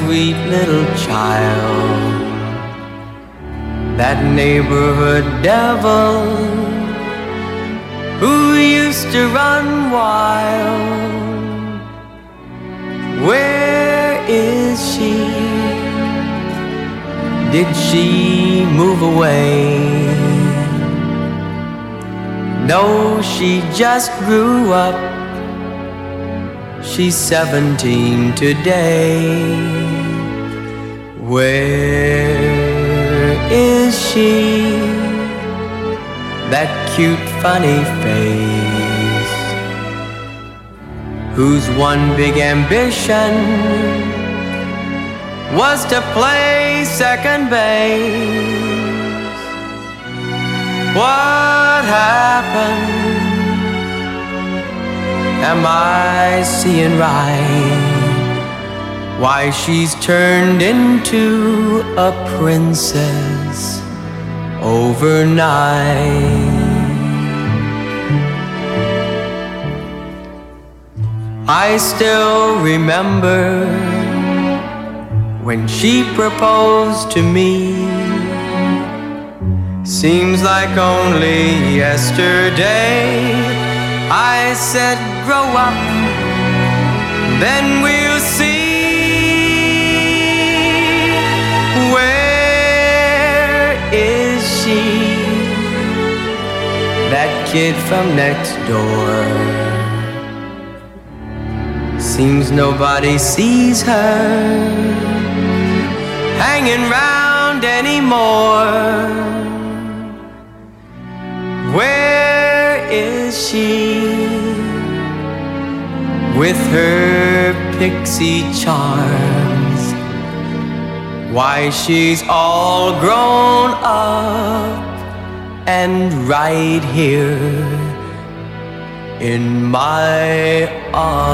sweet little child, that neighborhood devil who used to run wild. Where is she? Did she move away? No, she just grew up. She's 17 today. Where is she? That cute, funny face, whose one big ambition was to play second base. What happened? Am I seeing right? Why, she's turned into a princess overnight. I still remember when she proposed to me. Seems like only yesterday. I said, grow up, then we'll see. Where is she? That kid from next door. Seems nobody sees her hanging round anymore. Where is she with her pixie charms? Why, she's all grown up and right here in my arms.